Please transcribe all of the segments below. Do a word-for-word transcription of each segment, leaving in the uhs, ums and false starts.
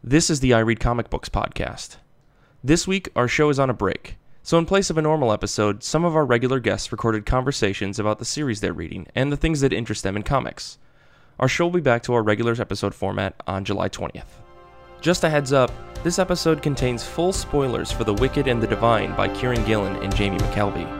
This is the I Read Comic Books podcast. This week, our show is on a break, so in place of a normal episode, some of our regular guests recorded conversations about the series they're reading and the things that interest them in comics. Our show will be back to our regular episode format on July twentieth. Just a heads up, this episode contains full spoilers for The Wicked and the Divine by Kieran Gillen and Jamie McKelvey.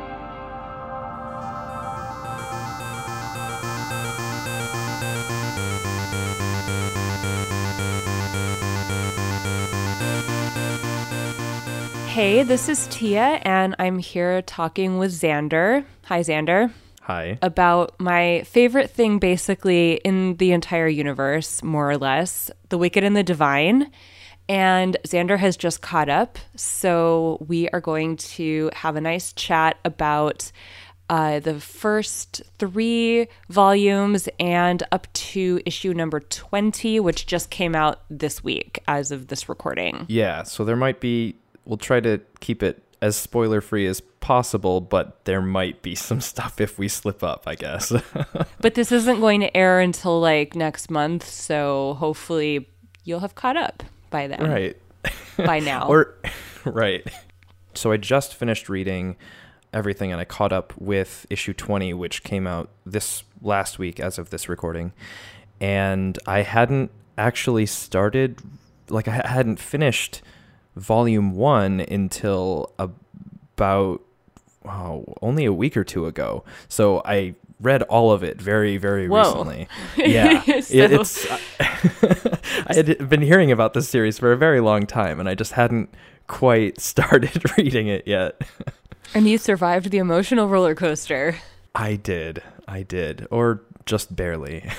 Hey, this is Tia, and I'm here talking with Xander. Hi, Xander. Hi. About my favorite thing, basically, in the entire universe, more or less, The Wicked and the Divine. And Xander has just caught up, so we are going to have a nice chat about uh, the first three volumes and up to issue number twenty, which just came out this week as of this recording. Yeah, so there might be... We'll try to keep it as spoiler-free as possible, but there might be some stuff if we slip up, I guess. But this isn't going to air until, like, next month, so hopefully you'll have caught up by then. Right. By now. Or right. So I just finished reading everything, and I caught up with issue twenty, which came out this last week as of this recording. And I hadn't actually started, like, I hadn't finished volume one until about oh, only a week or two ago. So I read all of it very, very Whoa. recently. Yeah. so... it, it's I had been hearing about this series for a very long time, and I just hadn't quite started reading it yet. And you survived the emotional roller coaster. I did. I did. Or just barely.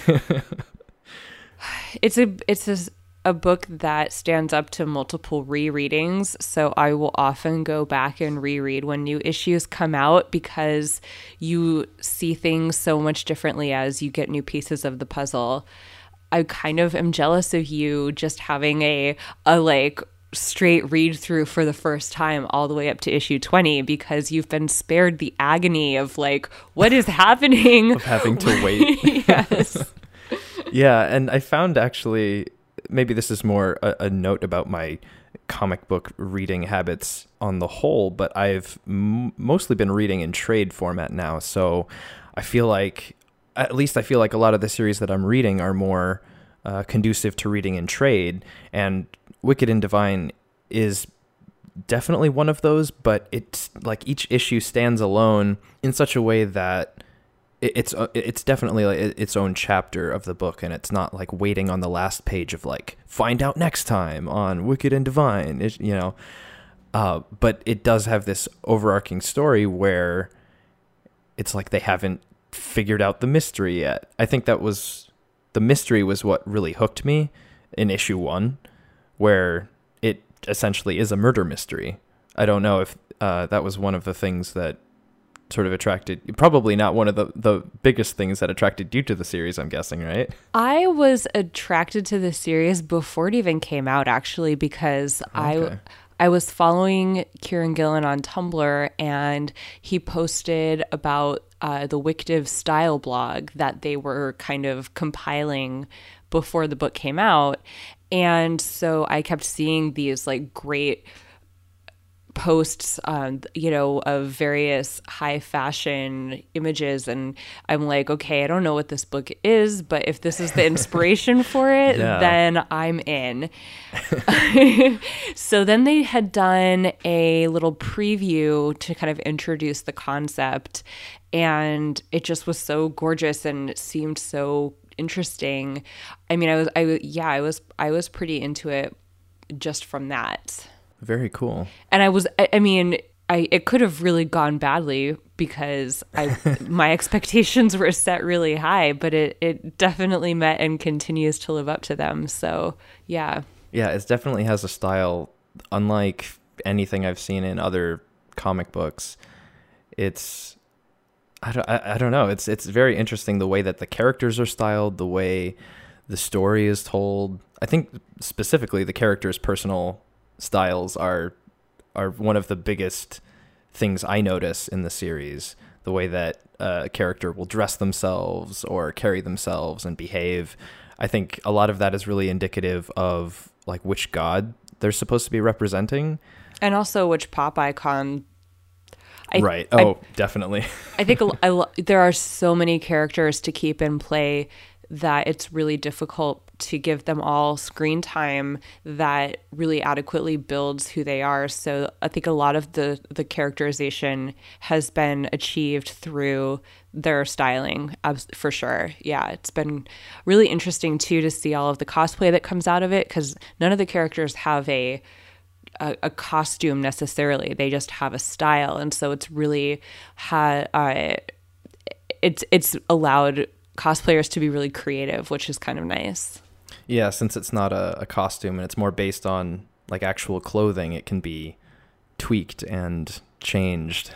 It's a it's a a book that stands up to multiple rereadings, so I will often go back and reread when new issues come out because you see things so much differently as you get new pieces of the puzzle. I kind of am jealous of you just having a a like straight read through for the first time all the way up to issue twenty because you've been spared the agony of like what is happening of having to wait. Yes. Yeah, and I found actually maybe this is more a, a note about my comic book reading habits on the whole, but I've m- mostly been reading in trade format now. So I feel like, at least I feel like a lot of the series that I'm reading are more uh, conducive to reading in trade. And Wicked and Divine is definitely one of those, but it's like each issue stands alone in such a way that it's it's definitely like its own chapter of the book, and it's not like waiting on the last page of like find out next time on Wicked and Divine, it, you know. Uh, but it does have this overarching story where it's like they haven't figured out the mystery yet. I think that was the mystery was what really hooked me in issue one, where it essentially is a murder mystery. I don't know if uh, that was one of the things that sort of attracted, probably not one of the, the biggest things that attracted you to the series, I'm guessing, right? I was attracted to the series before it even came out, actually, because Okay. I I was following Kieran Gillen on Tumblr, and he posted about uh, the Wictive style blog that they were kind of compiling before the book came out. And so I kept seeing these like great posts, um, you know, of various high fashion images. And I'm like, okay, I don't know what this book is, but if this is the inspiration for it, Yeah. then I'm in. So then they had done a little preview to kind of introduce the concept. And it just was so gorgeous and it seemed so interesting. I mean, I was, I, yeah, I was, I was pretty into it just from that. Very cool. And I was, I, I mean, I it could have really gone badly because I my expectations were set really high, but it, it definitely met and continues to live up to them. So, yeah. Yeah, it definitely has a style unlike anything I've seen in other comic books. It's, I don't, I, I don't know. It's it's very interesting the way that the characters are styled, the way the story is told. I think specifically the characters' personal styles are are one of the biggest things I notice in the series. The way that uh, a character will dress themselves or carry themselves and behave. I think a lot of that is really indicative of like which god they're supposed to be representing. And also which pop icon. I, right. Oh, I, definitely. I think a, I, there are so many characters to keep in play that it's really difficult to give them all screen time that really adequately builds who they are. So I think a lot of the, the characterization has been achieved through their styling, for sure. Yeah, it's been really interesting, too, to see all of the cosplay that comes out of it, because none of the characters have a A, a costume necessarily. They just have a style, and so it's really had uh, it's it's allowed cosplayers to be really creative, which is kind of nice. Yeah, since it's not a, a costume and it's more based on like actual clothing, it can be tweaked and changed.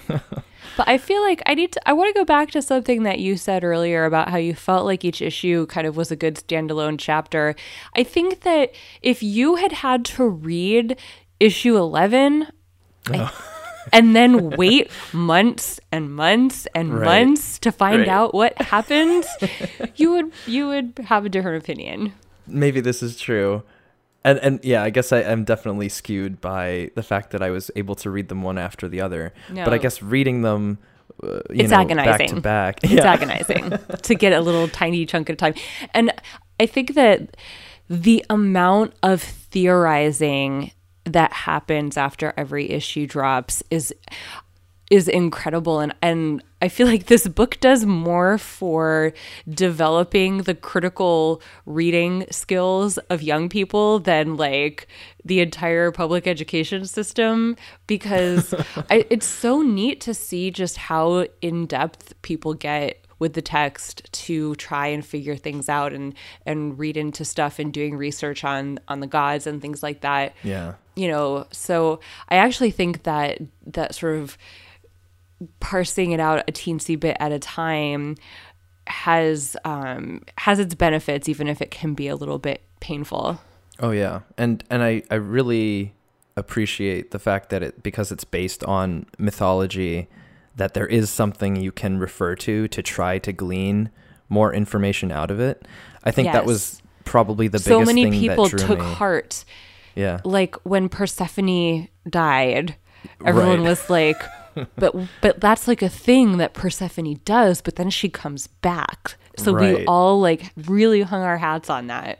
But I feel like I need to, I want to go back to something that you said earlier about how you felt like each issue kind of was a good standalone chapter. I think that if you had had to read issue eleven Oh. and then wait months and months and Right. months to find Right. out what happened, you would you would have a different opinion. Maybe this is true. And and yeah, I guess I am definitely skewed by the fact that I was able to read them one after the other. No. But I guess reading them, uh, you It's know, agonizing. back to back. It's Yeah. agonizing to get a little tiny chunk at a time. And I think that the amount of theorizing that happens after every issue drops is is incredible. And, and I feel like this book does more for developing the critical reading skills of young people than like the entire public education system, because I, it's so neat to see just how in-depth people get with the text to try and figure things out and, and read into stuff and doing research on, on the gods and things like that. Yeah. You know, so I actually think that that sort of parsing it out a teensy bit at a time has um, has its benefits, even if it can be a little bit painful. Oh yeah, and and I I really appreciate the fact that it, because it's based on mythology, that there is something you can refer to to try to glean more information out of it. I think Yes. that was probably the So biggest many thing people that drew took me. heart. Yeah. Like when Persephone died, everyone Right. was like, but but that's like a thing that Persephone does, but then she comes back. So we Right. all like really hung our hats on that.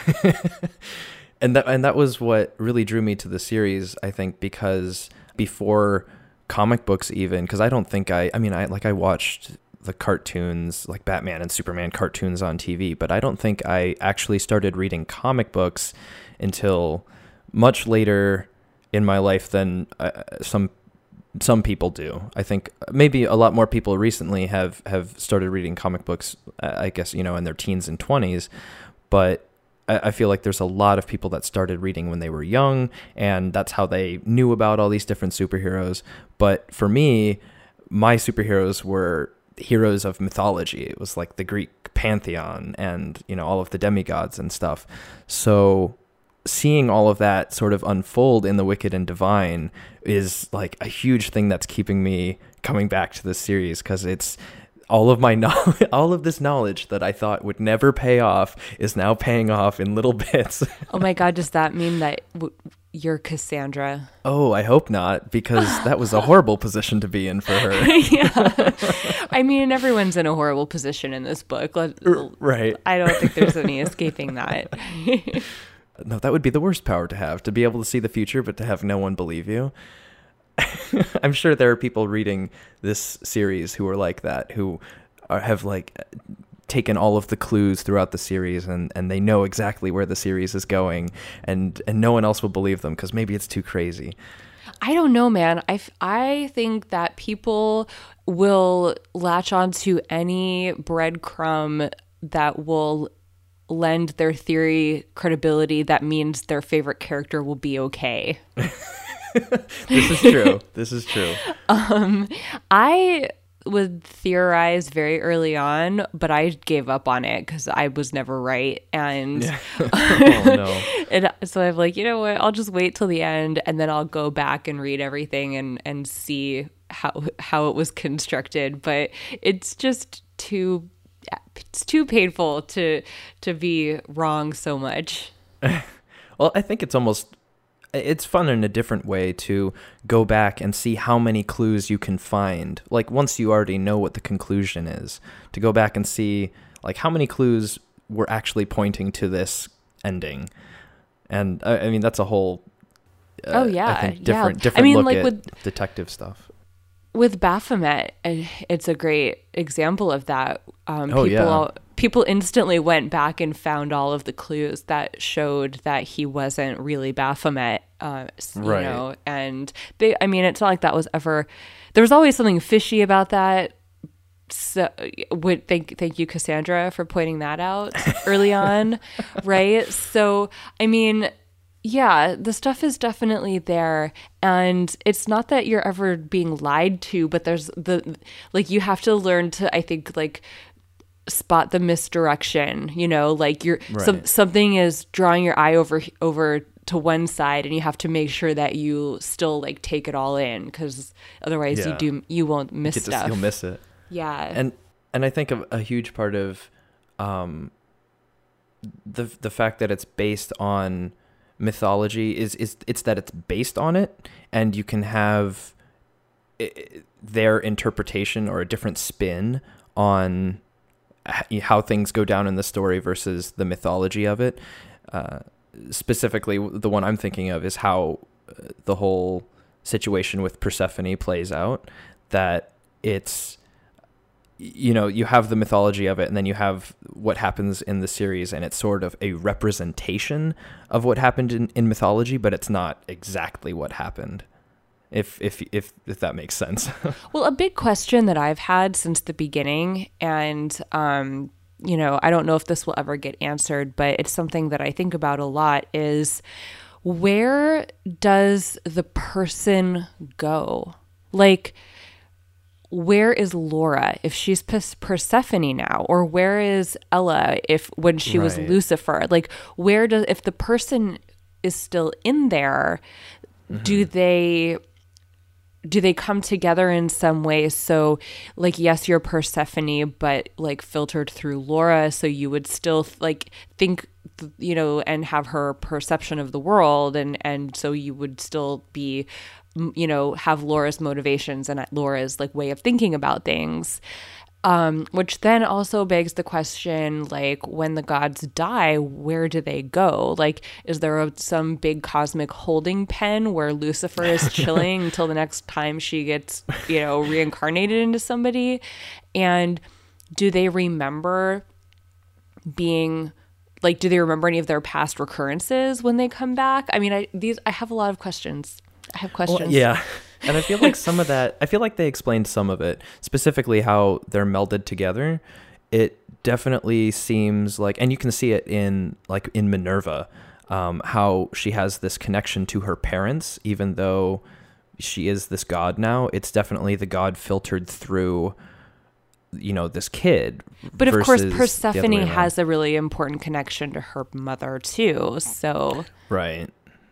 And that and that was what really drew me to the series, I think, because before comic books even, because I don't think I I mean I like I watched the cartoons, like Batman and Superman cartoons on T V, but I don't think I actually started reading comic books until much later in my life than uh, some some people do. I think maybe a lot more people recently have have started reading comic books, uh, I guess, you know, in their teens and twenties, but I I feel like there's a lot of people that started reading when they were young, and that's how they knew about all these different superheroes. But for me, my superheroes were heroes of mythology. It was like the Greek pantheon and, you know, all of the demigods and stuff. So seeing all of that sort of unfold in The Wicked and Divine is like a huge thing that's keeping me coming back to this series, because it's all of my knowledge, all of this knowledge that I thought would never pay off is now paying off in little bits. Oh my God, does that mean that w- you're Cassandra? Oh, I hope not, because that was a horrible position to be in for her. Yeah. I mean, everyone's in a horrible position in this book. Let- Right. I don't think there's any escaping that. No, that would be the worst power to have, to be able to see the future, but to have no one believe you. I'm sure there are people reading this series who are like that, who are, have like taken all of the clues throughout the series, and, and they know exactly where the series is going, and, and no one else will believe them because maybe it's too crazy. I don't know, man. I, f- I think that people will latch onto any breadcrumb that will lend their theory credibility that means their favorite character will be okay. This is true. This is true. Um, I would theorize very early on, but I gave up on it because I was never right. And Yeah. Oh, no. and so I'm like, you know what? I'll just wait till the end, and then I'll go back and read everything and, and see how how it was constructed. But it's just too it's too painful to to be wrong so much. Well, Well, I think it's almost, it's fun in a different way to go back and see how many clues you can find. Like once you already know what the conclusion is, to go back and see like how many clues were actually pointing to this ending. And I, I mean, that's a whole, uh, oh yeah, I think different, yeah. different I mean, look like at with, detective stuff. With Baphomet, it's a great example of that. Um, oh, people, yeah. people instantly went back and found all of the clues that showed that he wasn't really Baphomet, uh, you right. know, and they, I mean, it's not like that was ever, there was always something fishy about that. So would thank, thank you, Cassandra, for pointing that out early on. Right. So, I mean, yeah, the stuff is definitely there, and it's not that you're ever being lied to, but there's the, like, you have to learn to, I think, like, spot the misdirection, you know, like you're, right. some, something is drawing your eye over, over to one side, and you have to make sure that you still, like, take it all in, because otherwise yeah. you do, you won't miss you stuff. To, you'll miss it. Yeah. And, and I think of a huge part of, um, the, the fact that it's based on mythology is is it's that it's based on it, and you can have it, their interpretation or a different spin on how things go down in the story versus the mythology of it. Uh, specifically, the one I'm thinking of is how the whole situation with Persephone plays out, that it's, you know, you have the mythology of it, and then you have what happens in the series, and it's sort of a representation of what happened in, in mythology, but it's not exactly what happened. If if if if that makes sense. Well, a big question that I've had since the beginning, and um, you know, I don't know if this will ever get answered, but it's something that I think about a lot, is where does the person go? Like, where is Laura if she's Persephone now, or where is Ella if when she right. was Lucifer? Like, where does, if the person is still in there, mm-hmm. do they do they come together in some way? So, like, yes, you're Persephone, but like filtered through Laura, so you would still like think, you know, and have her perception of the world, and and so you would still be, you know, have Laura's motivations and Laura's like way of thinking about things, um, which then also begs the question, like, when the gods die, where do they go? Like, is there a, some big cosmic holding pen where Lucifer is chilling until the next time she gets, you know, reincarnated into somebody? And do they remember being, like, do they remember any of their past recurrences when they come back? I mean, I these I have a lot of questions. I have questions. Well, yeah. And I feel like some of that, I feel like they explained some of it, specifically how they're melded together. It definitely seems like, and you can see it in, like, in Minerva, um, how she has this connection to her parents, even though she is this god now. It's definitely the god filtered through, you know, this kid. But of course, Persephone has a really important connection to her mother too. So right.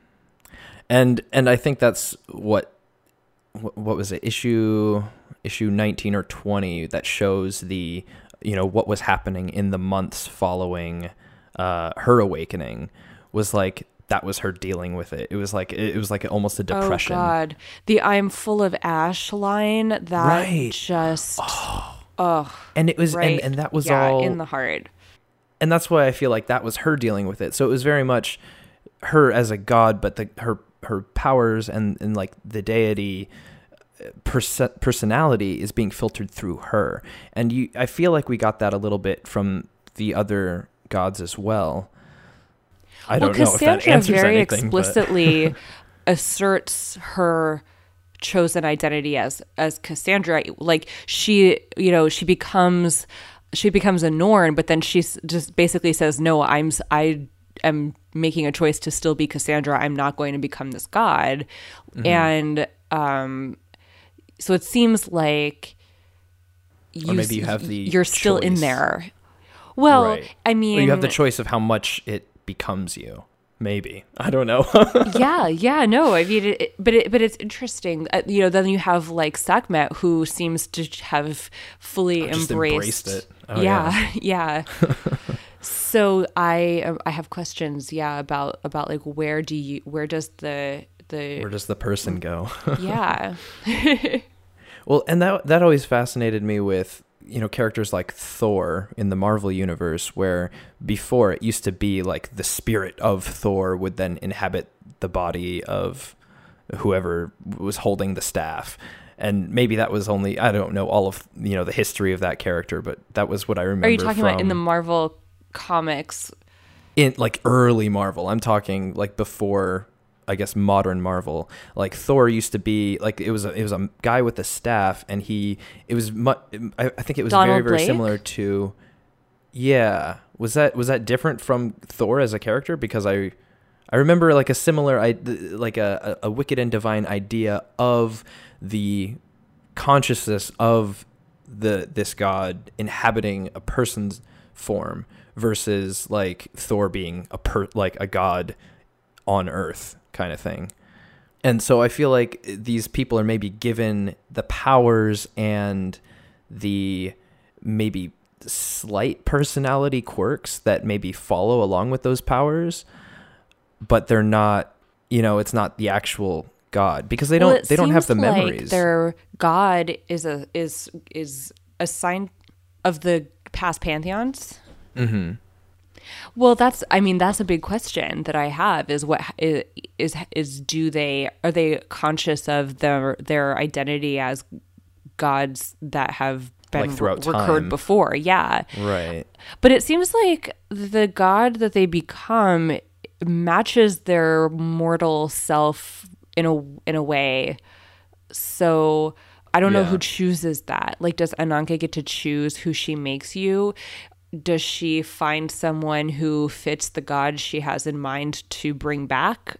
And and I think that's what, what what was it, issue issue nineteen or twenty, that shows the, you know, what was happening in the months following uh, her awakening, was like, that was her dealing with it. It was like it was like almost a depression. Oh God, the "I'm full of ash" line, that right. just oh. oh, and it was right. and, and that was yeah, all in the heart. And that's why I feel like that was her dealing with it. So it was very much her as a god, but the her her powers and, and like the deity pers- personality is being filtered through her. And you, I feel like we got that a little bit from the other gods as well. I well, don't know Cassandra if that answers very anything, explicitly but asserts her chosen identity as as Cassandra. Like, she, you know, she becomes she becomes a Norn, but then she just basically says, "No, I'm I am making a choice to still be Cassandra. I'm not going to become this god." Mm-hmm. And um, so it seems like you, or maybe you have the you're still choice. in there. Well, right. I mean, or you have the choice of how much it becomes you. Maybe, I don't know. yeah, yeah, no. I mean, it, but it, but it's interesting. Uh, you know, then you have like Sekhmet, who seems to have fully I just embraced, embraced it. Oh, yeah, yeah. So I I have questions, yeah, about about like where do you where does the the Where does the person go? yeah. Well, and that that always fascinated me with, you know, characters like Thor in the Marvel universe, where before it used to be like the spirit of Thor would then inhabit the body of whoever was holding the staff. And maybe that was only, I don't know all of, you know, the history of that character, but that was what I remember. Are you talking from, about in the Marvel comics? In like early Marvel. I'm talking like before, I guess, modern Marvel. Like Thor used to be like it was a, it was a guy with a staff, and he it was mu- I, I think it was Donald very very Blake? similar to yeah. Was that was that different from Thor as a character? Because I I remember like a similar I like a a wicked and divine idea of the consciousness of the this god inhabiting a person's form versus like Thor being a per like a god on Earth kind of thing. And so I feel like these people are maybe given the powers and the maybe slight personality quirks that maybe follow along with those powers, but they're not, you know, it's not the actual god because they don't Well, it they don't have the seems like memories. their god is a is is a sign of the past pantheons. Mm-hmm. Well, that's, I mean, that's a big question that I have is what is, is, is do they, are they conscious of their, their identity as gods that have been Like throughout recurred time. before? Yeah. Right. But it seems like the god that they become matches their mortal self in a, in a way. So I don't know Yeah. who chooses that. Like, does Ananke get to choose who she makes you? Does she find someone who fits the god she has in mind to bring back?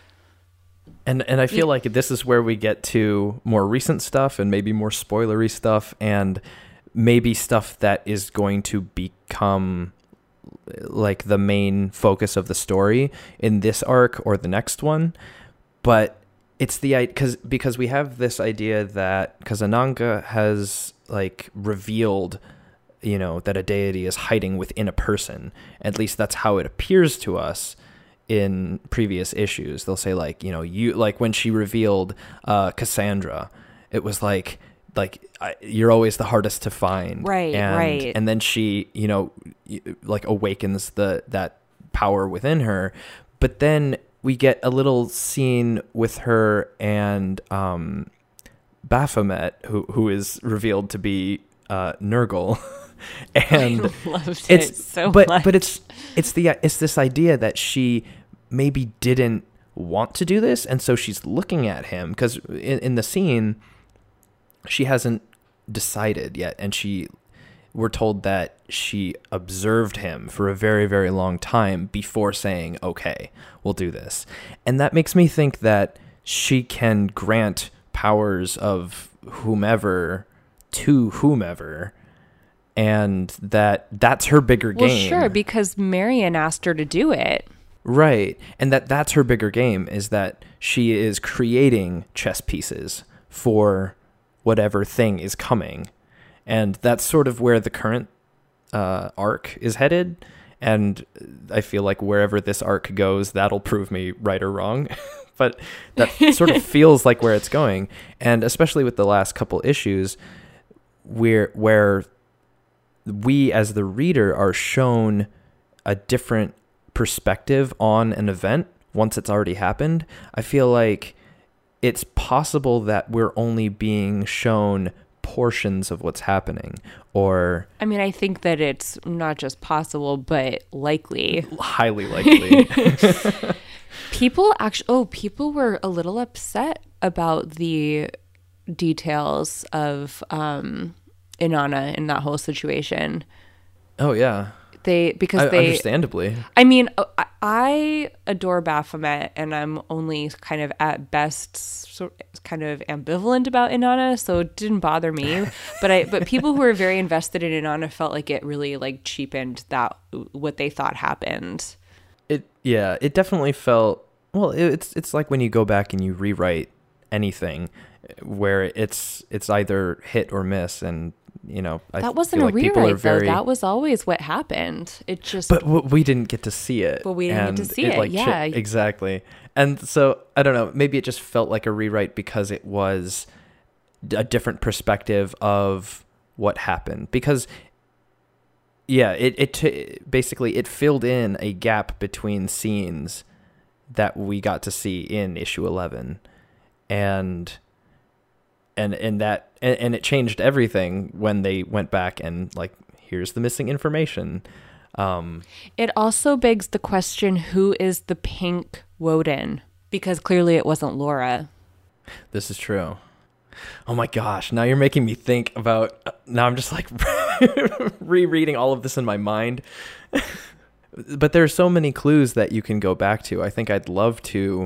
And and I feel like this is where we get to more recent stuff and maybe more spoilery stuff and maybe stuff that is going to become like the main focus of the story in this arc or the next one. But it's the because because we have this idea that because Ananke has like revealed, you know, that a deity is hiding within a person. At least that's how it appears to us in previous issues. They'll say like, you know, you like when she revealed uh, Cassandra, it was like, like I, you're always the hardest to find. Right, and, right. And then she, you know, like awakens the that power within her. But then we get a little scene with her and um, Baphomet, who who is revealed to be uh, Nurgle. And I loved it's it so but much. but it's it's the it's this idea that she maybe didn't want to do this, and so she's looking at him because in, in the scene she hasn't decided yet, and she we're told that she observed him for a very very long time before saying okay, we'll do this. And that makes me think that she can grant powers of whomever to whomever, and that that's her bigger well, game. sure, because Marion asked her to do it. Right. And that that's her bigger game, is that she is creating chess pieces for whatever thing is coming. And that's sort of where the current uh, arc is headed. And I feel like wherever this arc goes, that'll prove me right or wrong. But that sort of feels like where it's going. And especially with the last couple issues, where where we as the reader are shown a different perspective on an event once it's already happened. I feel like it's possible that we're only being shown portions of what's happening, or I mean, I think that it's not just possible, but likely. highly likely. People actually, oh, people were a little upset about the details of um, Inanna in that whole situation. Oh yeah. They because I, they understandably. I mean, I- I adore Baphomet, and I'm only kind of at best sort kind of ambivalent about Inanna, so it didn't bother me. But I but people who were very invested in Inanna felt like it really like cheapened that what they thought happened. It yeah, it definitely felt well. It, it's it's like when you go back and you rewrite anything, where it's it's either hit or miss, and you know, I that wasn't feel a like people rewrite are very, though. That was always what happened. It just but w- we didn't get to see it. But we didn't and get to see it, like, yeah. chi- exactly. And so I don't know, maybe it just felt like a rewrite because it was a different perspective of what happened. Because yeah, it it t- basically it filled in a gap between scenes that we got to see in issue eleven, and and and that and, and it changed everything when they went back and like, here's the missing information. Um, it also begs the question, who is the pink Woden? Because clearly it wasn't Laura. This is true. Oh my gosh, now you're making me think about, now I'm just like rereading all of this in my mind. But there are so many clues that you can go back to. I think I'd love to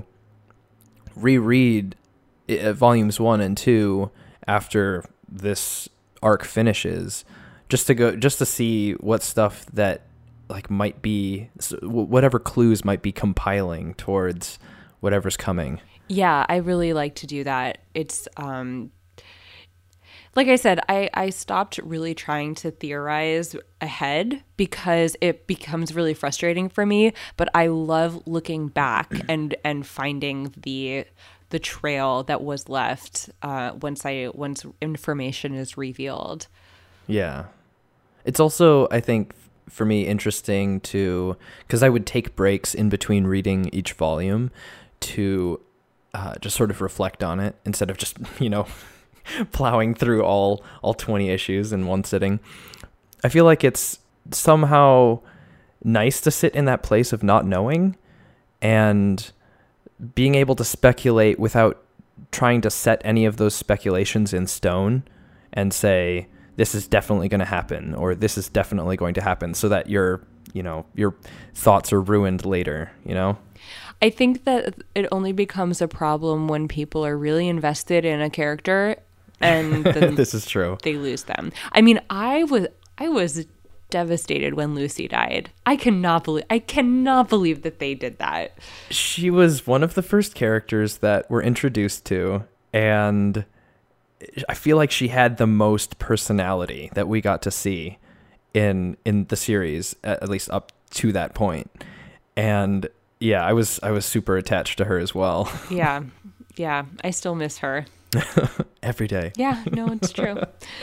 reread uh, volumes one and two after this arc finishes, just to go, just to see what stuff that like might be, whatever clues might be compiling towards whatever's coming. Yeah, I really like to do that. It's um like I said, I, I stopped really trying to theorize ahead because it becomes really frustrating for me. But I love looking back and, and finding the the trail that was left uh, once I once information is revealed. Yeah, it's also, I think, for me interesting to, because I would take breaks in between reading each volume to uh, just sort of reflect on it instead of just, you know, plowing through all all twenty issues in one sitting. I feel like it's somehow nice to sit in that place of not knowing and being able to speculate without trying to set any of those speculations in stone and say, this is definitely going to happen, or this is definitely going to happen, so that your, you know, your thoughts are ruined later, you know? I think that it only becomes a problem when people are really invested in a character and then this is true. they lose them. I mean, I was I was devastated when Lucy died. I cannot believe I cannot believe that they did that. She was one of the first characters that we're introduced to, and I feel like she had the most personality that we got to see in in the series, at least up to that point. And yeah, I was I was super attached to her as well. Yeah. Yeah, I still miss her. Every day. Yeah, no, it's true.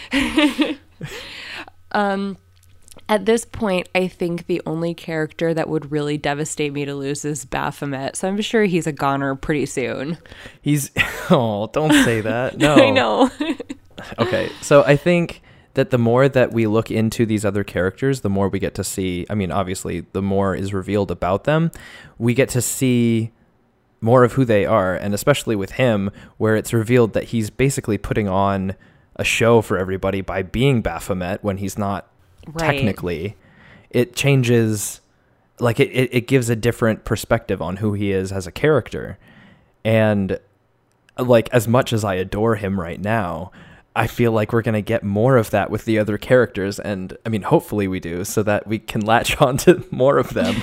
um At this point, I think the only character that would really devastate me to lose is Baphomet. So I'm sure he's a goner pretty soon. He's, oh, don't say that. No. I know. Okay, so I think that the more that we look into these other characters, the more we get to see, I mean, obviously, the more is revealed about them. We get to see more of who they are, and especially with him, where it's revealed that he's basically putting on a show for everybody by being Baphomet when he's not. Right. Technically, it changes, like it, it, it gives a different perspective on who he is as a character. And like, as much as I adore him right now, I feel like we're going to get more of that with the other characters. And I mean, hopefully we do, so that we can latch on to more of them.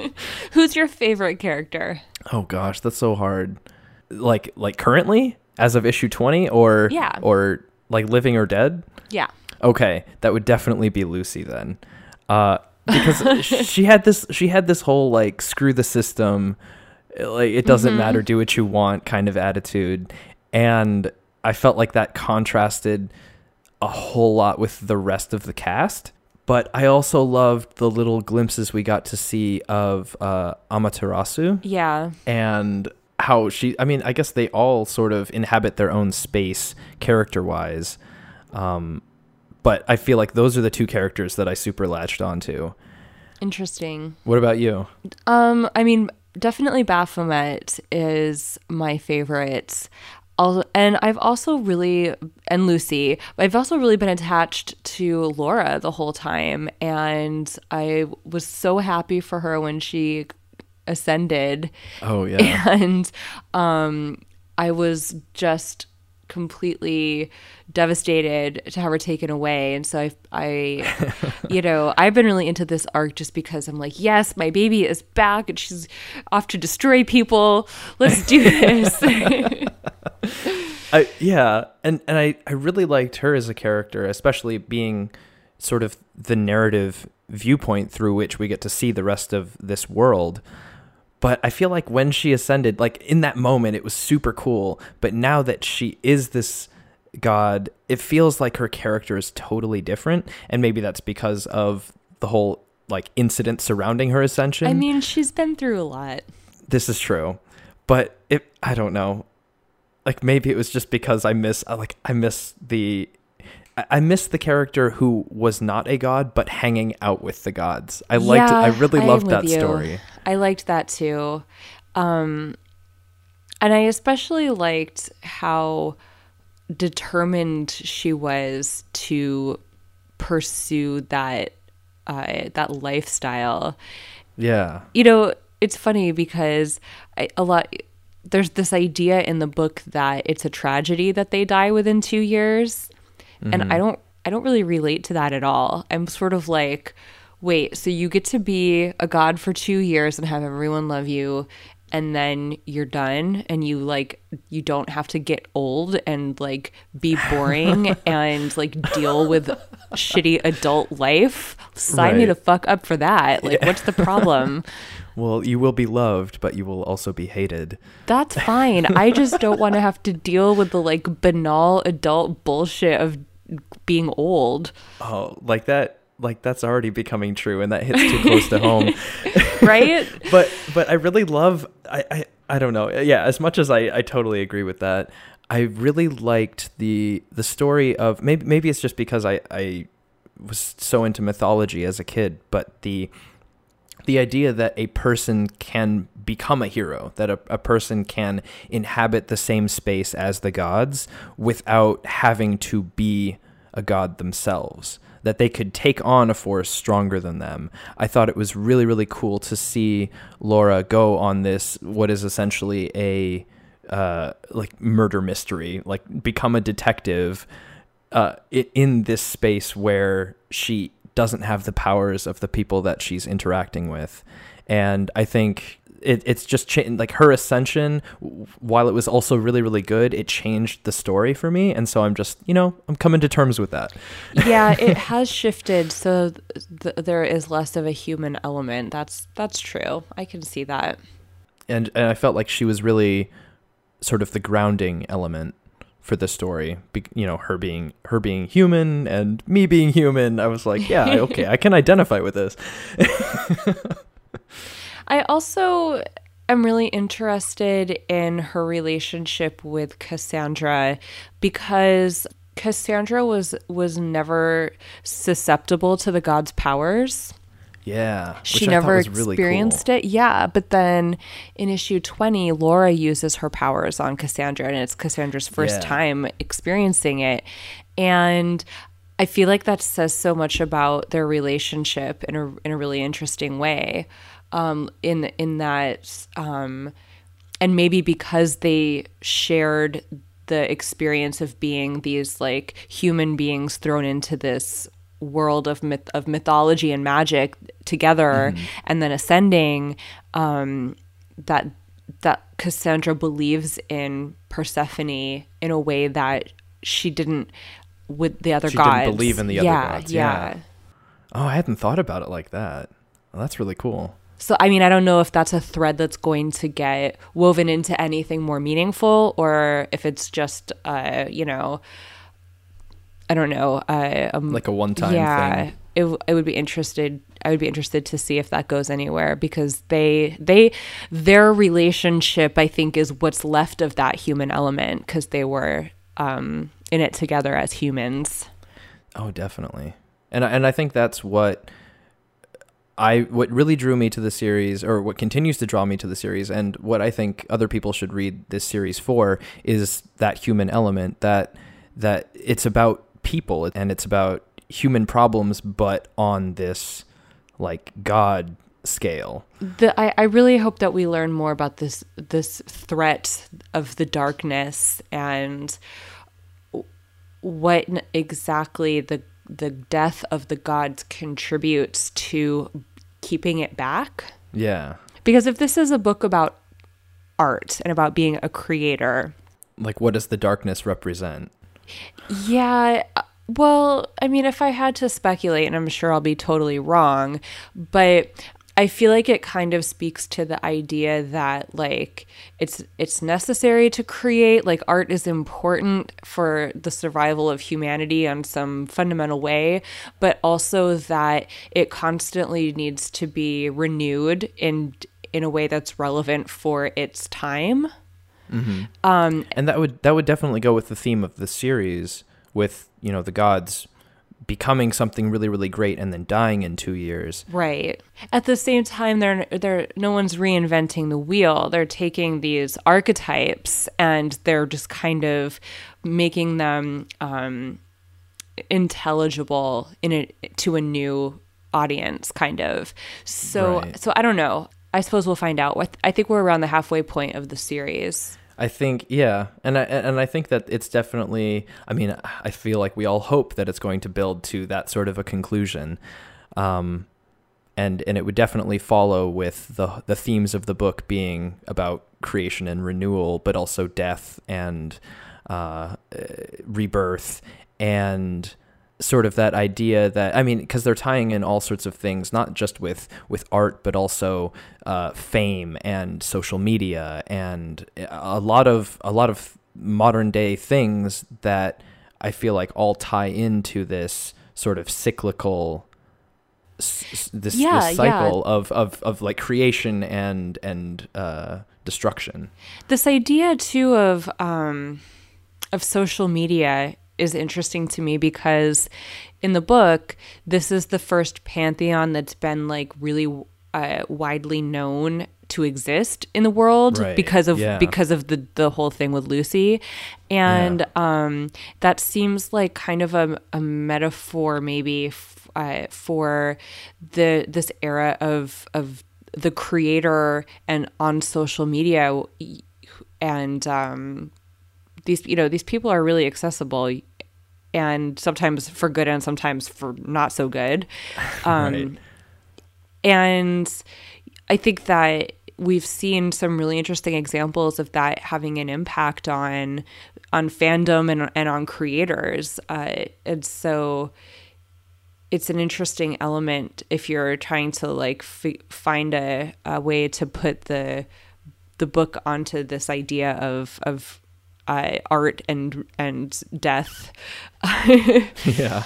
Who's your favorite character? Oh gosh, that's so hard. Like, like currently as of issue twenty, or, yeah. or like living or dead? Yeah. Okay, that would definitely be Lucy then, uh, because she had this. She had this whole like screw the system, like it doesn't mm-hmm. matter, do what you want kind of attitude, and I felt like that contrasted a whole lot with the rest of the cast. But I also loved the little glimpses we got to see of uh, Amaterasu. Yeah, and how she. I mean, I guess they all sort of inhabit their own space character-wise. Um, But I feel like those are the two characters that I super latched onto. Interesting. What about you? Um, I mean, definitely Baphomet is my favorite. I'll, and I've also really, and Lucy, I've also really been attached to Laura the whole time. And I was so happy for her when she ascended. Oh, yeah. And um, I was just completely devastated to have her taken away. And so I, I you know, I've been really into this arc just because I'm like, yes, my baby is back and she's off to destroy people. Let's do this. I, yeah, and and I, I really liked her as a character, especially being sort of the narrative viewpoint through which we get to see the rest of this world. But I feel like when she ascended, like in that moment, it was super cool. But now that she is this god, it feels like her character is totally different. And maybe that's because of the whole like incident surrounding her ascension. I mean, she's been through a lot. This is true. But it, I don't know. Like maybe it was just because I miss, like I miss the, I miss the character who was not a god, but hanging out with the gods. I liked yeah, it. I really I loved am that with you. story. I liked that too. Um, and I especially liked how determined she was to pursue that, uh, that lifestyle. Yeah. You know, it's funny because I, a lot, there's this idea in the book that it's a tragedy that they die within two years. And Mm-hmm. I don't I don't really relate to that at all. I'm sort of like, wait, so you get to be a god for two years and have everyone love you, and then you're done and you like you don't have to get old and like be boring and like deal with shitty adult life. Sign me Right. the fuck up for that. Like, Yeah. what's the problem? Well, you will be loved, but you will also be hated. That's fine. I just don't want to have to deal with the like banal adult bullshit of being old. Oh, like that, like that's already becoming true, and that hits too close to home. Right? But but I really love. I, I I don't know. Yeah, as much as I I totally agree with that. I really liked the the story of maybe maybe it's just because I I was so into mythology as a kid, but the the idea that a person can become a hero, that a, a person can inhabit the same space as the gods without having to be a god themselves, that they could take on a force stronger than them. I thought it was really, really cool to see Laura go on this, what is essentially a uh, like murder mystery, like become a detective uh, in this space where she doesn't have the powers of the people that she's interacting with. And I think it, it's just cha- like her ascension, while it was also really, really good, it changed the story for me. And so I'm just, you know, I'm coming to terms with that. Yeah, it has shifted, so th- there is less of a human element. That's that's true. I can see that. And, and I felt like she was really sort of the grounding element for the story. Be- you know, her being her being human and me being human. I was like, yeah, okay, I can identify with this. I also am really interested in her relationship with Cassandra because Cassandra was was never susceptible to the gods' powers. Yeah. She which I thought never was really experienced cool. it. Yeah. But then in issue twenty, Laura uses her powers on Cassandra, and it's Cassandra's first Yeah. time experiencing it. And I feel like that says so much about their relationship in a in a really interesting way. Um, in in that, um, and maybe because they shared the experience of being these like human beings thrown into this world of myth of mythology and magic together, mm-hmm. and then ascending, um, that that Cassandra believes in Persephone in a way that she didn't with the other she gods. She didn't believe in the yeah, other gods. Yeah. Yeah. Oh, I hadn't thought about it like that. Well, that's really cool. So, I mean, I don't know if that's a thread that's going to get woven into anything more meaningful, or if it's just, uh, you know, I don't know, uh, um, like a one-time yeah, thing. It, it would be interested. I would be interested to see if that goes anywhere, because they, they, their relationship, I think, is what's left of that human element, because they were um, in it together as humans. Oh, definitely. And and I think that's what I what really drew me to the series, or what continues to draw me to the series, and what I think other people should read this series for, is that human element, that that it's about people and it's about human problems, but on this like God scale. The, I, I really hope that we learn more about this this threat of the darkness, and what exactly the the death of the gods contributes to keeping it back. Yeah. Because if this is a book about art and about being a creator, like what does the darkness represent? Yeah. Well, I mean, if I had to speculate, and I'm sure I'll be totally wrong, but I feel like it kind of speaks to the idea that like it's it's necessary to create, like art is important for the survival of humanity on some fundamental way, but also that it constantly needs to be renewed in in a way that's relevant for its time. Mm-hmm. Um, and that would that would definitely go with the theme of the series, with, you know, the gods becoming something really, really great and then dying in two years. Right. At the same time, they're they're no one's reinventing the wheel. They're taking these archetypes and they're just kind of making them um, intelligible in a, to a new audience, kind of. So, Right. so I don't know. I suppose we'll find out. I think we're around the halfway point of the series. I think, yeah, and I and I think that it's definitely. I mean, I feel like we all hope that it's going to build to that sort of a conclusion, um, and and it would definitely follow with the the themes of the book being about creation and renewal, but also death and uh, rebirth, and sort of that idea that, I mean, because they're tying in all sorts of things, not just with, with art, but also uh, fame and social media and a lot of a lot of modern day things that I feel like all tie into this sort of cyclical s- this, Yeah, this cycle yeah. of, of of like creation and and uh, destruction. This idea too of um, of social media is interesting to me because in the book, this is the first pantheon that's been like really uh, widely known to exist in the world Right, because of yeah. because of the the whole thing with Lucy, and Yeah. um, that seems like kind of a, a metaphor maybe f- uh, for the this era of of the creator and on social media, and um, these you know these people are really accessible, and sometimes for good and sometimes for not so good. Um, Right. And I think that we've seen some really interesting examples of that having an impact on on fandom and and on creators. Uh, and so it's an interesting element if you're trying to like f- find a, a way to put the the book onto this idea of of uh, art and and death. Yeah.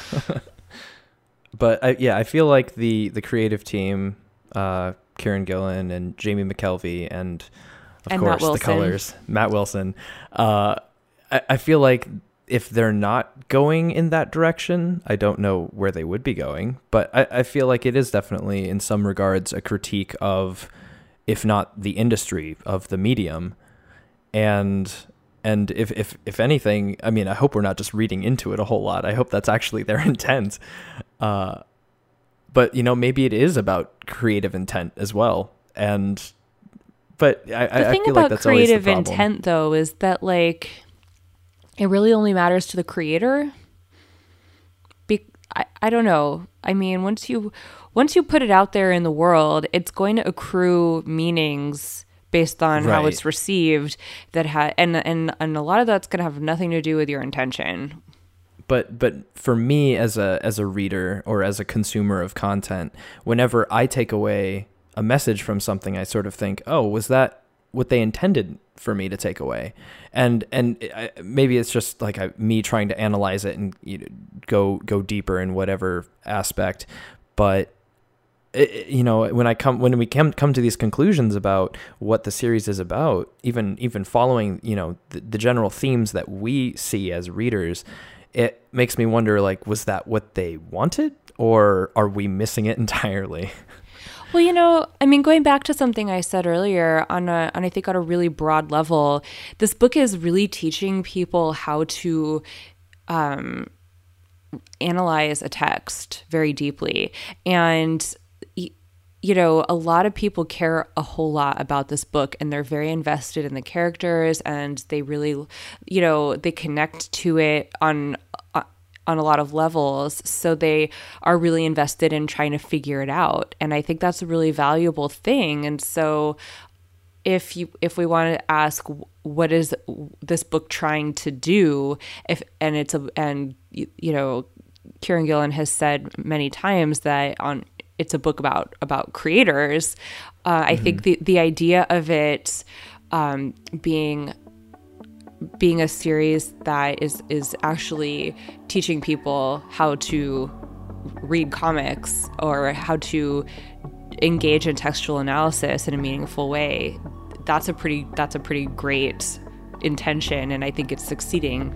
But I, yeah, I feel like the, the creative team, uh, Kieran Gillen and Jamie McKelvey, and of And Matt course the Wilson. colors, Matt Wilson. Uh, I, I feel like if they're not going in that direction, I don't know where they would be going. But I, I feel like it is definitely, in some regards, a critique of, if not the industry, of the medium. And and if, if if anything, I mean, I hope we're not just reading into it a whole lot. I hope that's actually their intent. Uh, but, you know, maybe it is about creative intent as well. And but I, The I thing feel about like that's always the creative problem. intent, though, is that like it really only matters to the creator. Be- I, I don't know. I mean, once you once you put it out there in the world, it's going to accrue meanings based on how Right. it's received. That ha- and and and a lot of that's going to have nothing to do with your intention. But but for me as a as a reader or as a consumer of content, whenever I take away a message from something, I sort of think, oh, was that what they intended for me to take away? And and I, maybe it's just like I, me trying to analyze it and you know, go go deeper in whatever aspect. But it, you know, when I come when we come come to these conclusions about what the series is about, even even following you know the, the general themes that we see as readers, it makes me wonder, like, was that what they wanted, or are we missing it entirely? Well, you know, I mean, going back to something I said earlier on a, and I think on a really broad level, this book is really teaching people how to um, analyze a text very deeply. And, y- you know, a lot of people care a whole lot about this book and they're very invested in the characters and they really, you know, they connect to it on on a lot of levels. So they are really invested in trying to figure it out. And I think that's a really valuable thing. And so if you if we want to ask what is this book trying to do, if and it's a and you know Kieran Gillen has said many times that on it's a book about about creators. Uh, I mm-hmm. think the the idea of it um, being being a series that is is actually teaching people how to read comics or how to engage in textual analysis in a meaningful way, that's a pretty that's a pretty great intention, and I think it's succeeding.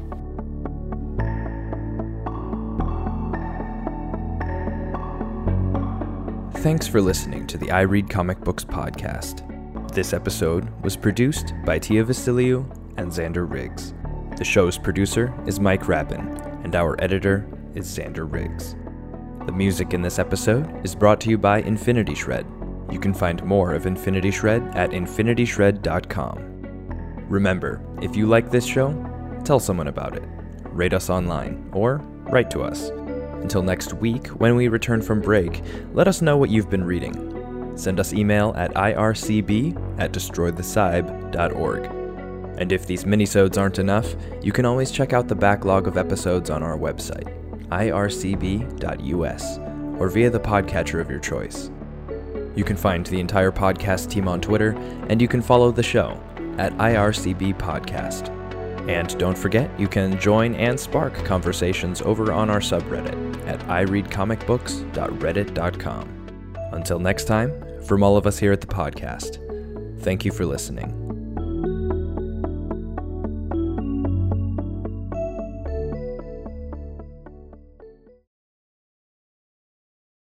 Thanks for listening to the I Read Comic Books podcast. This episode was produced by Tia Vasiliou and Xander Riggs. The show's producer is Mike Rappin, and our editor is Xander Riggs. The music in this episode is brought to you by Infinity Shred. You can find more of Infinity Shred at infinity shred dot com. Remember, if you like this show, tell someone about it. Rate us online, or write to us. Until next week, when we return from break, let us know what you've been reading. Send us email at I R C B at destroy the cybe dot org. And if these minisodes aren't enough, you can always check out the backlog of episodes on our website, I R C B dot U S, or via the podcatcher of your choice. You can find the entire podcast team on Twitter, and you can follow the show at I R C B Podcast. And don't forget, you can join and spark conversations over on our subreddit at I read comic books dot reddit dot com. Until next time, from all of us here at the podcast, thank you for listening.